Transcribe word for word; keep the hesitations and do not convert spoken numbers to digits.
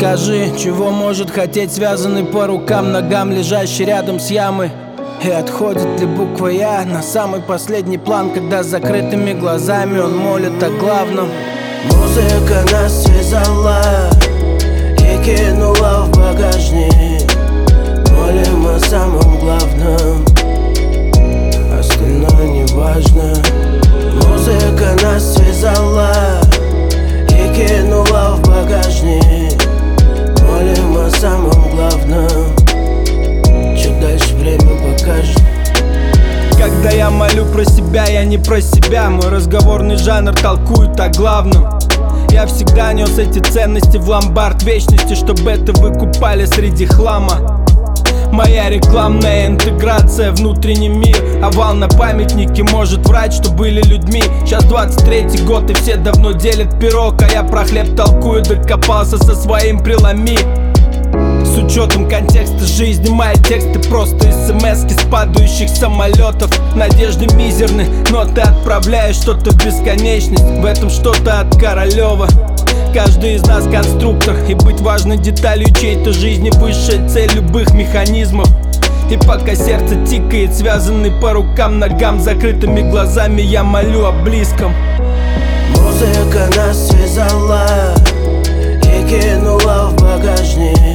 Скажи, чего может хотеть связанный по рукам, ногам, лежащий рядом с ямой? И отходит ли буква «Я» на самый последний план, когда с закрытыми глазами он молит о главном? Музыка нас связала и кинула в багажник. Молим о самом главном, остальное не важно. Музыка нас связала и кинула в багажник. Молим о самом главном, чуть дальше время покажет. Когда я молю про себя, я не про себя. Мой разговорный жанр толкует о главном. Я всегда нес эти ценности в ломбард вечности, чтобы это выкупали среди хлама. Моя рекламная интеграция, внутренний мир. Овал на памятнике может врать, что были людьми. Сейчас двадцать третий год и все давно делят пирог, а я про хлеб толкую, докопался со своим преломи. С учетом контекста жизни мои тексты просто смс-ки с падающих самолетов. Надежды мизерны, но ты отправляешь что-то в бесконечность. В этом что-то от Королева. Каждый из нас конструктор, и быть важной деталью чьей-то жизни высшая цель любых механизмов. И пока сердце тикает, связанный по рукам, ногам, закрытыми глазами, я молю о близком. Музыка нас связала и кинула в багажник.